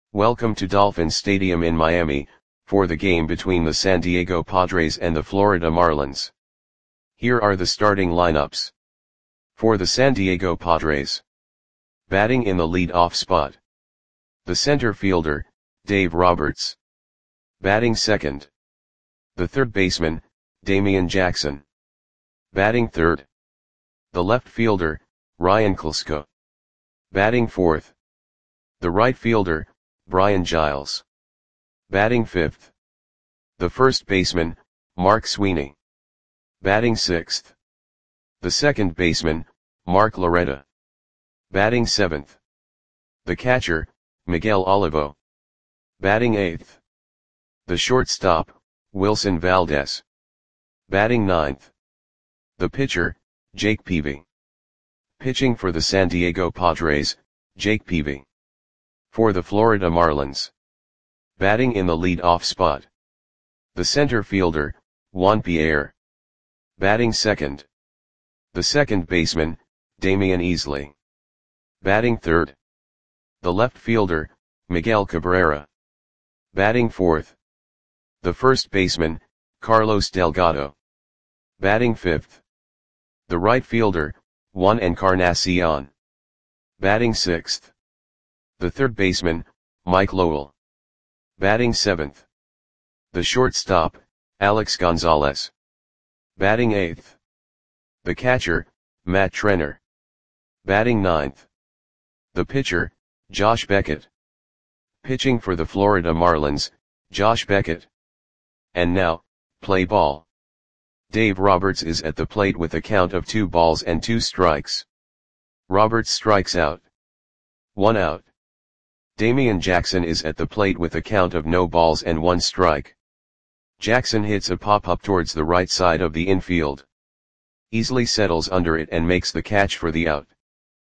Welcome to Dolphins Stadium in Miami, for the game between the San Diego Padres and the Florida Marlins. Here are the starting lineups. For the San Diego Padres. Batting in the lead-off spot. The center fielder, Dave Roberts. Batting second. The third baseman, Damian Jackson. Batting third. The left fielder, Ryan Klesko. Batting fourth. The right fielder, Brian Giles. Batting fifth. The first baseman, Mark Sweeney. Batting sixth. The second baseman, Mark Loretta. Batting seventh. The catcher, Miguel Olivo. Batting eighth. The shortstop, Wilson Valdez. Batting ninth. The pitcher, Jake Peavy. Pitching for the San Diego Padres, Jake Peavy. For the Florida Marlins. Batting in the lead-off spot. The center fielder, Juan Pierre. Batting second. The second baseman, Damian Easley. Batting third. The left fielder, Miguel Cabrera. Batting fourth. The first baseman, Carlos Delgado. Batting fifth. The right fielder, Juan Encarnacion. Batting sixth. The third baseman, Mike Lowell. Batting seventh. The shortstop, Alex Gonzalez. Batting eighth. The catcher, Matt Trenner. Batting ninth. The pitcher, Josh Beckett. Pitching for the Florida Marlins, Josh Beckett. And now, play ball. Dave Roberts is at the plate with a count of 2 balls and 2 strikes. Roberts strikes out. 1 out. Damian Jackson is at the plate with a count of no balls and 1 strike. Jackson hits a pop-up towards the right side of the infield. Easily settles under it and makes the catch for the out.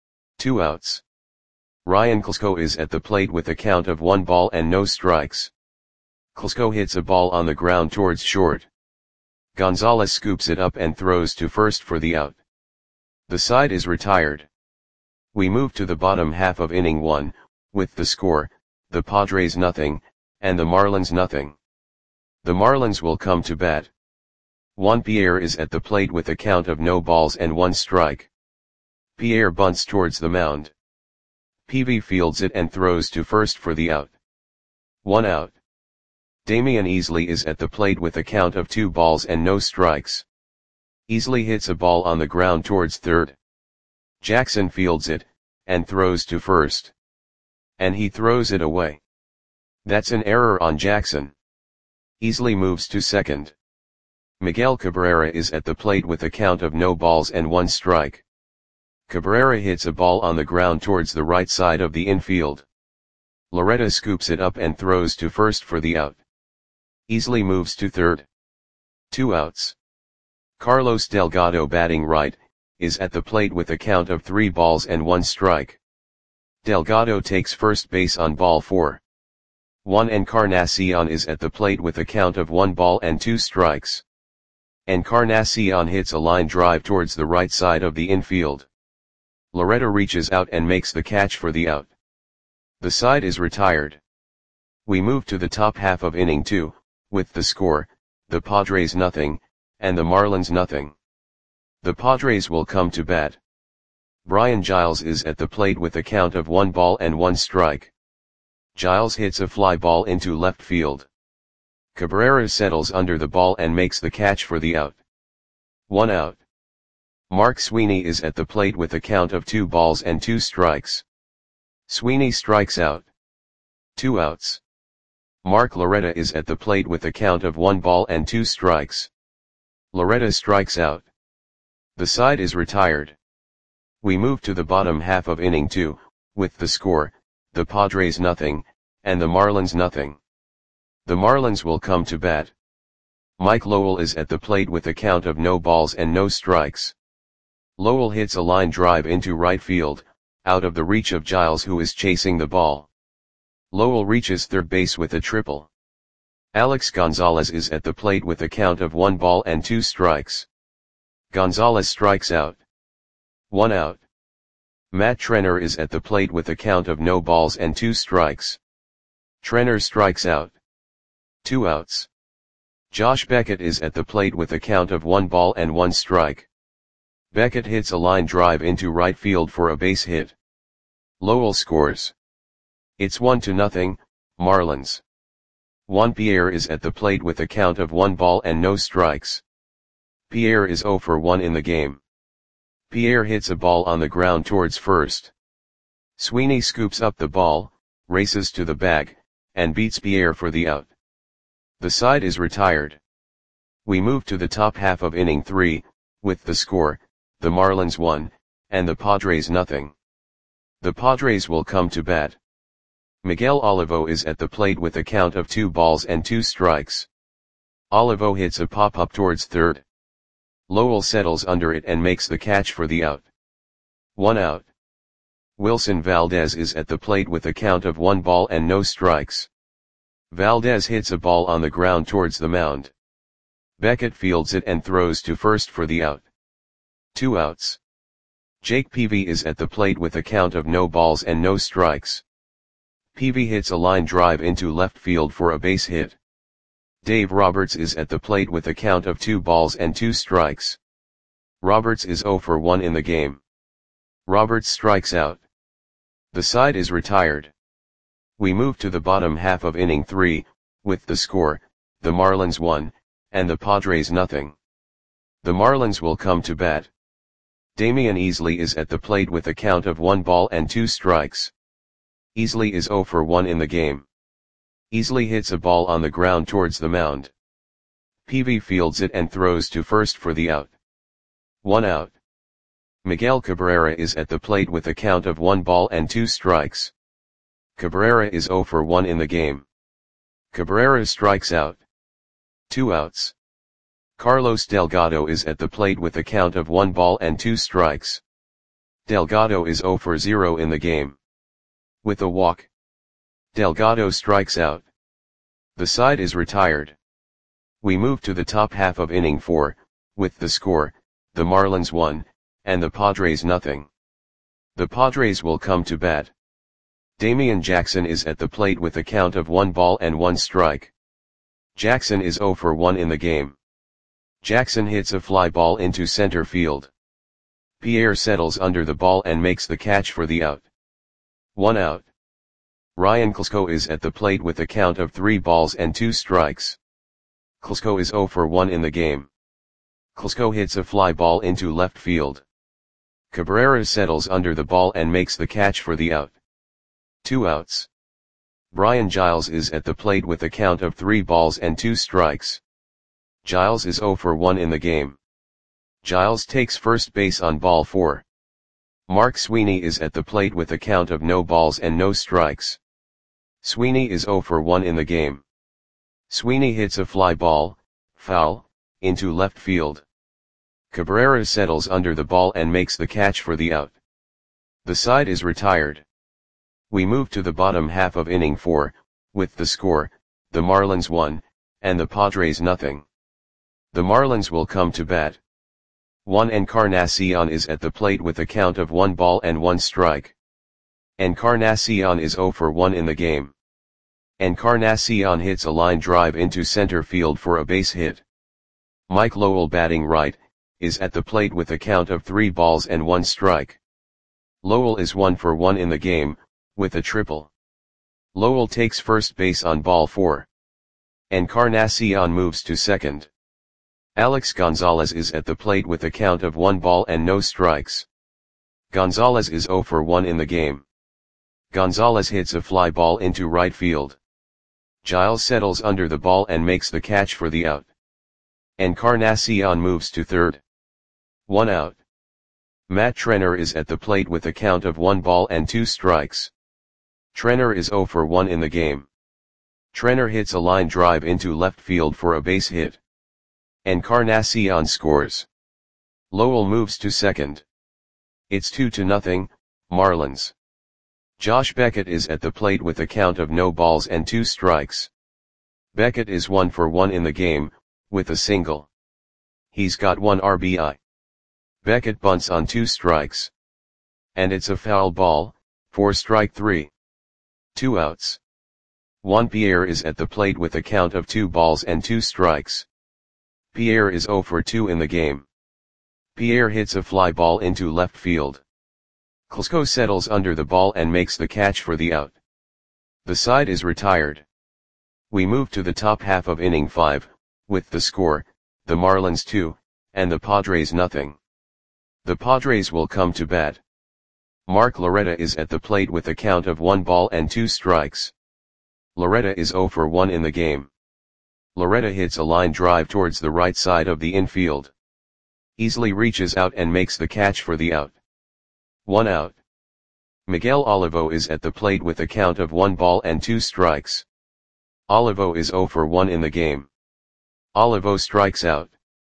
2 outs. Ryan Klesko is at the plate with a count of 1 ball and no strikes. Klesko hits a ball on the ground towards short. Gonzalez scoops it up and throws to first for the out. The side is retired. We move to the bottom half of inning 1, with the score, the Padres nothing, and the Marlins nothing. The Marlins will come to bat. Juan Pierre is at the plate with a count of no balls and 1 strike. Pierre bunts towards the mound. Peavy fields it and throws to first for the out. 1 out. Damian Easley is at the plate with a count of 2 balls and no strikes. Easley hits a ball on the ground towards third. Jackson fields it, and throws to first. And he throws it away. That's an error on Jackson. Easley moves to second. Miguel Cabrera is at the plate with a count of no balls and 1 strike. Cabrera hits a ball on the ground towards the right side of the infield. Loretta scoops it up and throws to first for the out. Easley moves to third. 2 outs. Carlos Delgado, batting right, is at the plate with a count of 3 balls and 1 strike. Delgado takes first base on ball 4. Juan Encarnacion is at the plate with a count of 1 ball and 2 strikes. Encarnacion hits a line drive towards the right side of the infield. Loretta reaches out and makes the catch for the out. The side is retired. We move to the top half of inning 2, with the score, the Padres nothing, and the Marlins nothing. The Padres will come to bat. Brian Giles is at the plate with a count of 1 ball and 1 strike. Giles hits a fly ball into left field. Cabrera settles under the ball and makes the catch for the out. 1 out. Mark Sweeney is at the plate with a count of 2 balls and 2 strikes. Sweeney strikes out. 2 outs. Mark Loretta is at the plate with a count of 1 ball and 2 strikes. Loretta strikes out. The side is retired. We move to the bottom half of inning 2, with the score, the Padres nothing, and the Marlins nothing. The Marlins will come to bat. Mike Lowell is at the plate with a count of no balls and no strikes. Lowell hits a line drive into right field, out of the reach of Giles, who is chasing the ball. Lowell reaches third base with a triple. Alex Gonzalez is at the plate with a count of 1 ball and 2 strikes. Gonzalez strikes out. 1 out. Matt Trenner is at the plate with a count of no balls and 2 strikes. Trenner strikes out. 2 outs. Josh Beckett is at the plate with a count of 1 ball and 1 strike. Beckett hits a line drive into right field for a base hit. Lowell scores. It's 1-0, Marlins. Juan Pierre is at the plate with a count of 1 ball and no strikes. Pierre is 0 for 1 in the game. Pierre hits a ball on the ground towards first. Sweeney scoops up the ball, races to the bag, and beats Pierre for the out. The side is retired. We move to the top half of inning 3, with the score, the Marlins 1, and the Padres nothing. The Padres will come to bat. Miguel Olivo is at the plate with a count of 2 balls and 2 strikes. Olivo hits a pop-up towards third. Lowell settles under it and makes the catch for the out. 1 out. Wilson Valdez is at the plate with a count of 1 ball and no strikes. Valdez hits a ball on the ground towards the mound. Beckett fields it and throws to first for the out. 2 outs. Jake Peavy is at the plate with a count of no balls and no strikes. Peavy hits a line drive into left field for a base hit. Dave Roberts is at the plate with a count of 2 balls and 2 strikes. Roberts is 0 for 1 in the game. Roberts strikes out. The side is retired. We move to the bottom half of inning 3, with the score, the Marlins 1, and the Padres nothing. The Marlins will come to bat. Damian Easley is at the plate with a count of 1 ball and 2 strikes. Easley is 0 for 1 in the game. Easley hits a ball on the ground towards the mound. Peavy fields it and throws to first for the out. 1 out. Miguel Cabrera is at the plate with a count of 1 ball and 2 strikes. Cabrera is 0 for 1 in the game. Cabrera strikes out. 2 outs. Carlos Delgado is at the plate with a count of 1 ball and 2 strikes. Delgado is 0 for 0 in the game. With a walk, Delgado strikes out. The side is retired. We move to the top half of inning 4, with the score, the Marlins 1, and the Padres nothing. The Padres will come to bat. Damian Jackson is at the plate with a count of 1 ball and 1 strike. Jackson is 0 for 1 in the game. Jackson hits a fly ball into center field. Pierre settles under the ball and makes the catch for the out. 1 out. Ryan Klesko is at the plate with a count of 3 balls and 2 strikes. Klesko is 0 for 1 in the game. Klesko hits a fly ball into left field. Cabrera settles under the ball and makes the catch for the out. 2 outs. Brian Giles is at the plate with a count of 3 balls and 2 strikes. Giles is 0 for 1 in the game. Giles takes first base on ball 4. Mark Sweeney is at the plate with a count of no balls and no strikes. Sweeney is 0 for 1 in the game. Sweeney hits a fly ball, foul, into left field. Cabrera settles under the ball and makes the catch for the out. The side is retired. We move to the bottom half of inning 4, with the score, the Marlins 1, and the Padres nothing. The Marlins will come to bat. Juan Encarnacion is at the plate with a count of 1 ball and 1 strike. Encarnacion is 0 for 1 in the game. Encarnacion hits a line drive into center field for a base hit. Mike Lowell, batting right, is at the plate with a count of 3 balls and 1 strike. Lowell is 1 for 1 in the game, with a triple. Lowell takes first base on ball 4. Encarnacion moves to second. Alex Gonzalez is at the plate with a count of 1 ball and no strikes. Gonzalez is 0 for 1 in the game. Gonzalez hits a fly ball into right field. Giles settles under the ball and makes the catch for the out. Encarnacion moves to third. 1 out. Matt Trenner is at the plate with a count of 1 ball and 2 strikes. Trenner is 0 for 1 in the game. Trenner hits a line drive into left field for a base hit. Encarnacion scores. Lowell moves to second. It's 2-0, Marlins. Josh Beckett is at the plate with a count of no balls and 2 strikes. Beckett is 1 for 1 in the game, with a single. He's got 1 RBI. Beckett bunts on 2 strikes. And it's a foul ball, for strike 3. 2 outs. Juan Pierre is at the plate with a count of 2 balls and 2 strikes. Pierre is 0 for 2 in the game. Pierre hits a fly ball into left field. Klitschko settles under the ball and makes the catch for the out. The side is retired. We move to the top half of inning 5, with the score, the Marlins 2, and the Padres nothing. The Padres will come to bat. Mark Loretta is at the plate with a count of 1 ball and 2 strikes. Loretta is 0 for 1 in the game. Loretta hits a line drive towards the right side of the infield. Easily reaches out and makes the catch for the out. 1 out. Miguel Olivo is at the plate with a count of 1 ball and 2 strikes. Olivo is 0 for 1 in the game. Olivo strikes out.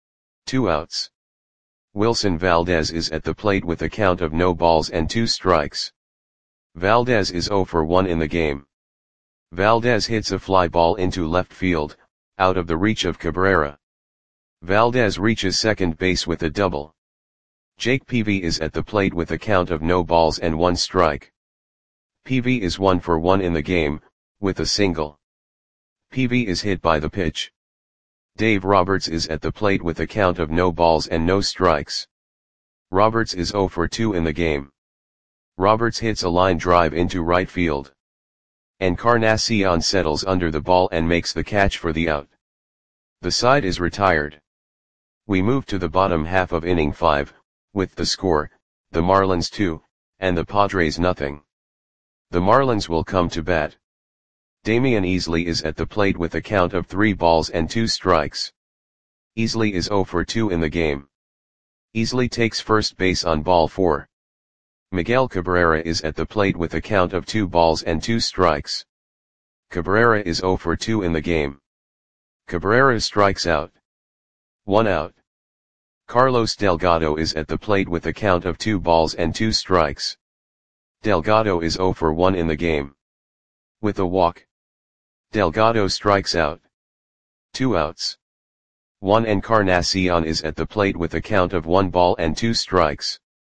2 outs. Wilson Valdez is at the plate with a count of no balls and 2 strikes. Valdez is 0 for 1 in the game. Valdez hits a fly ball into left field, out of the reach of Cabrera. Valdez reaches second base with a double. Jake Peavy is at the plate with a count of no balls and 1 strike. Peavy is 1 for 1 in the game, with a single. Peavy is hit by the pitch. Dave Roberts is at the plate with a count of no balls and no strikes. Roberts is 0 for 2 in the game. Roberts hits a line drive into right field. Encarnacion settles under the ball and makes the catch for the out. The side is retired. We move to the bottom half of inning 5, with the score, the Marlins 2, and the Padres nothing. The Marlins will come to bat. Damian Easley is at the plate with a count of 3 balls and 2 strikes. Easley is 0 for 2 in the game. Easley takes first base on ball 4. Miguel Cabrera is at the plate with a count of 2 balls and 2 strikes. Cabrera is 0 for 2 in the game. Cabrera strikes out. 1 out. Carlos Delgado is at the plate with a count of 2 balls and 2 strikes. Delgado is 0 for 1 in the game. With a walk, Delgado strikes out. 2 outs. Juan Encarnacion is at the plate with a count of 1 ball and 2 strikes.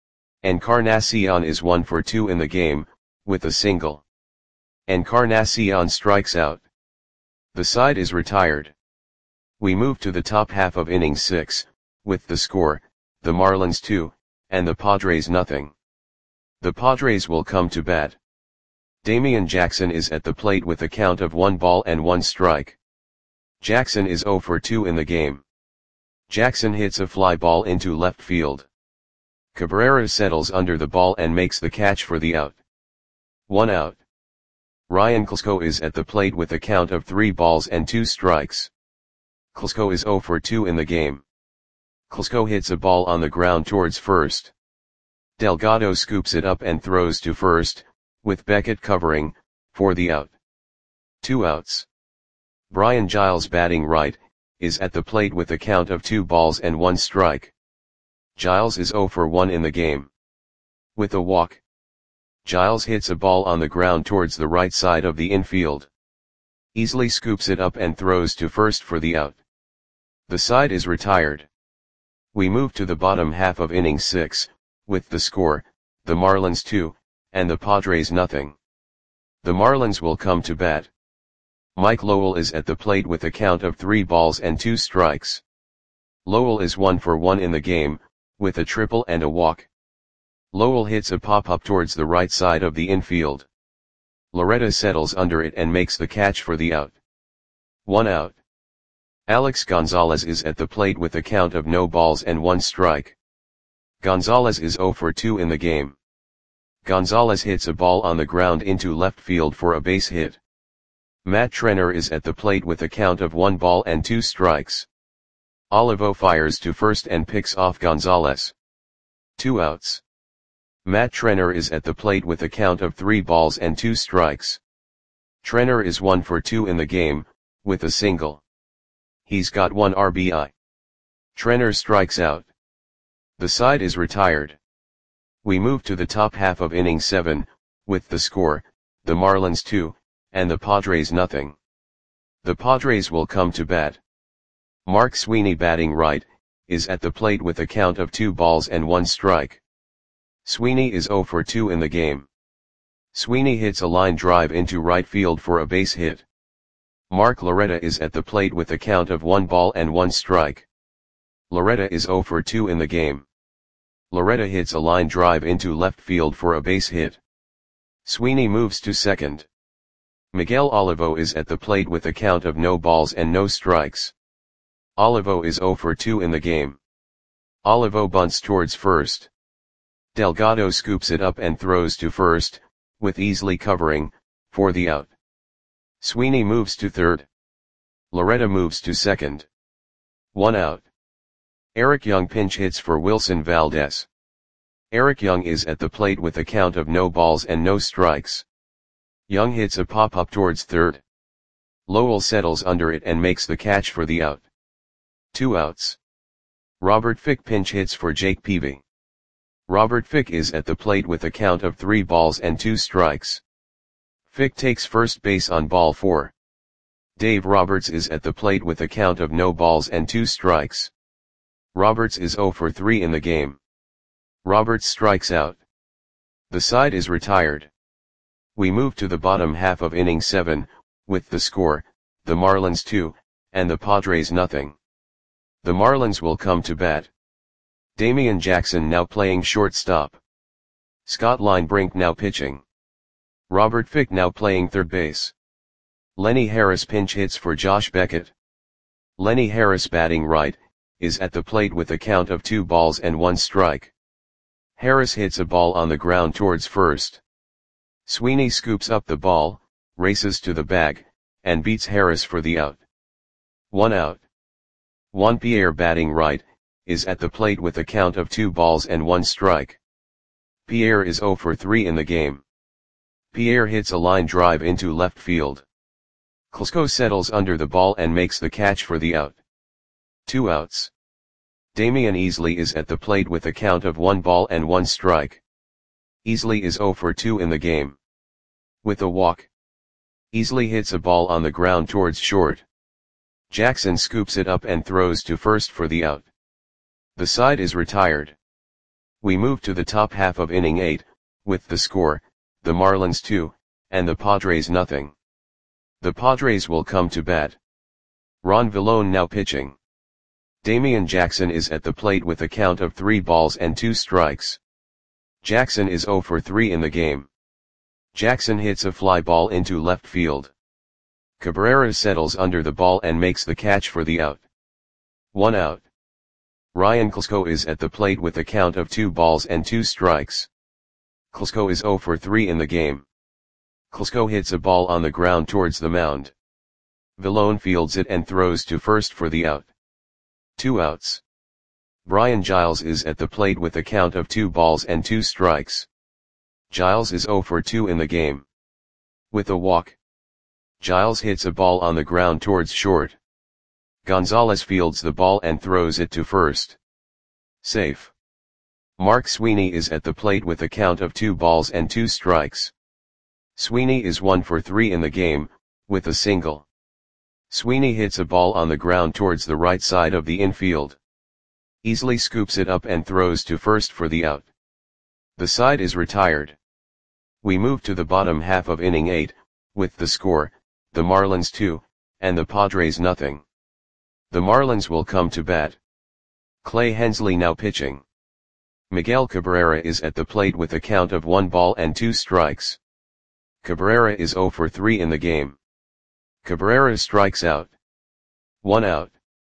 Encarnacion is 1 for 2 in the game, with a single. Encarnacion strikes out. The side is retired. We move to the top half of inning 6, with the score, the Marlins 2, and the Padres nothing. The Padres will come to bat. Damian Jackson is at the plate with a count of 1 ball and 1 strike. Jackson is 0 for 2 in the game. Jackson hits a fly ball into left field. Cabrera settles under the ball and makes the catch for the out. 1 out. Ryan Klitschko is at the plate with a count of 3 balls and 2 strikes. Klitschko is 0 for 2 in the game. Klitschko hits a ball on the ground towards first. Delgado scoops it up and throws to first, with Beckett covering, for the out. 2 outs. Brian Giles batting right, is at the plate with a count of 2 balls and 1 strike. Giles is 0 for 1 in the game. With a walk, Giles hits a ball on the ground towards the right side of the infield. Easily scoops it up and throws to first for the out. The side is retired. We move to the bottom half of inning 6, with the score, the Marlins 2, and the Padres nothing. The Marlins will come to bat. Mike Lowell is at the plate with a count of 3 balls and 2 strikes. Lowell is 1 for 1 in the game, with a triple and a walk. Lowell hits a pop-up towards the right side of the infield. Loretta settles under it and makes the catch for the out. 1 out. Alex Gonzalez is at the plate with a count of no balls and 1 strike. Gonzalez is 0 for 2 in the game. Gonzalez hits a ball on the ground into left field for a base hit. Matt Trenner is at the plate with a count of 1 ball and 2 strikes. Olivo fires to first and picks off Gonzalez. 2 outs. Matt Trenner is at the plate with a count of 3 balls and 2 strikes. Trenner is 1 for 2 in the game, with a single. He's got 1 RBI. Trenner strikes out. The side is retired. We move to the top half of inning 7, with the score, the Marlins 2, and the Padres nothing. The Padres will come to bat. Mark Sweeney batting right, is at the plate with a count of 2 balls and 1 strike. Sweeney is 0 for 2 in the game. Sweeney hits a line drive into right field for a base hit. Mark Loretta is at the plate with a count of 1 ball and 1 strike. Loretta is 0 for 2 in the game. Loretta hits a line drive into left field for a base hit. Sweeney moves to second. Miguel Olivo is at the plate with a count of no balls and no strikes. Olivo is 0 for 2 in the game. Olivo bunts towards first. Delgado scoops it up and throws to first, with Easley covering, for the out. Sweeney moves to third. Loretta moves to second. 1 out. Eric Young pinch hits for Wilson Valdez. Eric Young is at the plate with a count of no balls and no strikes. Young hits a pop-up towards third. Lowell settles under it and makes the catch for the out. 2 outs. Robert Fick pinch hits for Jake Peavy. Robert Fick is at the plate with a count of 3 balls and 2 strikes. Fick takes first base on ball 4. Dave Roberts is at the plate with a count of no balls and 2 strikes. Roberts is 0 for 3 in the game. Roberts strikes out. The side is retired. We move to the bottom half of inning 7, with the score, the Marlins 2, and the Padres nothing. The Marlins will come to bat. Damian Jackson now playing shortstop. Scott Linebrink now pitching. Robert Fick now playing third base. Lenny Harris pinch hits for Josh Beckett. Lenny Harris batting right, is at the plate with a count of 2 balls and 1 strike. Harris hits a ball on the ground towards first. Sweeney scoops up the ball, races to the bag, and beats Harris for the out. 1 out. Juan Pierre batting right, is at the plate with a count of 2 balls and 1 strike. Pierre is 0 for 3 in the game. Pierre hits a line drive into left field. Klesko settles under the ball and makes the catch for the out. 2 outs. Damian Easley is at the plate with a count of 1 ball and 1 strike. Easley is 0 for 2 in the game. With a walk. Easley hits a ball on the ground towards short. Jackson scoops it up and throws to first for the out. The side is retired. We move to the top half of inning 8, with the score, the Marlins 2, and the Padres nothing. The Padres will come to bat. Ron Villone now pitching. Damian Jackson is at the plate with a count of 3 balls and 2 strikes. Jackson is 0 for 3 in the game. Jackson hits a fly ball into left field. Cabrera settles under the ball and makes the catch for the out. 1 out. Ryan Klesko is at the plate with a count of 2 balls and 2 strikes. Klesko is 0 for 3 in the game. Klesko hits a ball on the ground towards the mound. Villone fields it and throws to first for the out. 2 outs. Brian Giles is at the plate with a count of 2 balls and 2 strikes. Giles is 0 for 2 in the game. With a walk. Giles hits a ball on the ground towards short. Gonzalez fields the ball and throws it to first. Safe. Mark Sweeney is at the plate with a count of 2 balls and 2 strikes. Sweeney is 1 for 3 in the game, with a single. Sweeney hits a ball on the ground towards the right side of the infield. Easley scoops it up and throws to first for the out. The side is retired. We move to the bottom half of inning 8, with the score, the Marlins 2, and the Padres nothing. The Marlins will come to bat. Clay Hensley now pitching. Miguel Cabrera is at the plate with a count of 1 ball and 2 strikes. Cabrera is 0 for 3 in the game. Cabrera strikes out. 1 out.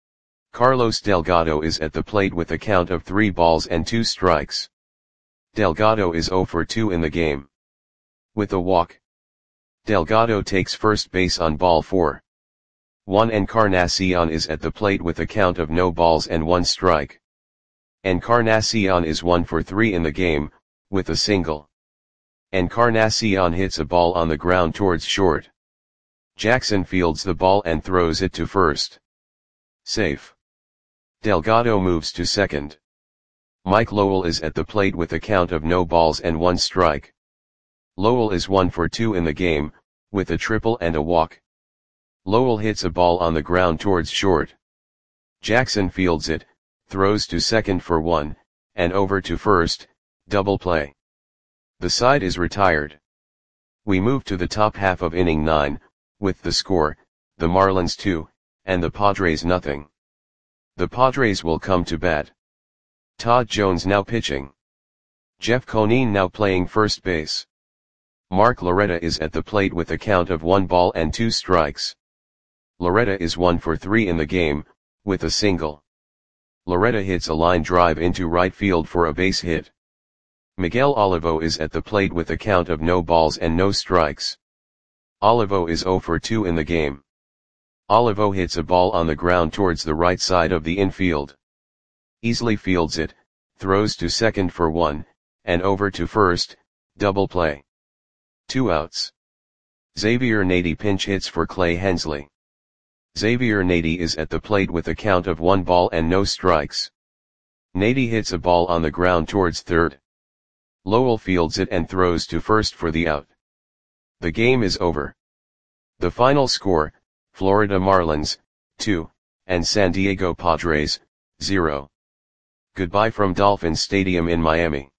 Carlos Delgado is at the plate with a count of 3 balls and 2 strikes. Delgado is 0 for 2 in the game. With a walk. Delgado takes first base on ball 4. Juan Encarnacion is at the plate with a count of no balls and 1 strike. Encarnacion is 1 for 3 in the game, with a single. Encarnacion hits a ball on the ground towards short. Jackson fields the ball and throws it to first. Safe. Delgado moves to second. Mike Lowell is at the plate with a count of no balls and 1 strike. Lowell is 1 for 2 in the game, with a triple and a walk. Lowell hits a ball on the ground towards short. Jackson fields it, throws to second for 1, and over to first, double play. The side is retired. We move to the top half of inning 9, with the score, the Marlins 2, and the Padres nothing. The Padres will come to bat. Todd Jones now pitching. Jeff Conine now playing first base. Mark Loretta is at the plate with a count of 1 ball and 2 strikes. Loretta is 1 for 3 in the game, with a single. Loretta hits a line drive into right field for a base hit. Miguel Olivo is at the plate with a count of no balls and no strikes. Olivo is 0 for 2 in the game. Olivo hits a ball on the ground towards the right side of the infield. Easily fields it, throws to second for 1, and over to first, double play. 2 outs. Xavier Nady pinch hits for Clay Hensley. Xavier Nady is at the plate with a count of 1 ball and no strikes. Nady hits a ball on the ground towards third. Lowell fields it and throws to first for the out. The game is over. The final score, Florida Marlins, 2, and San Diego Padres, 0. Goodbye from Dolphins Stadium in Miami.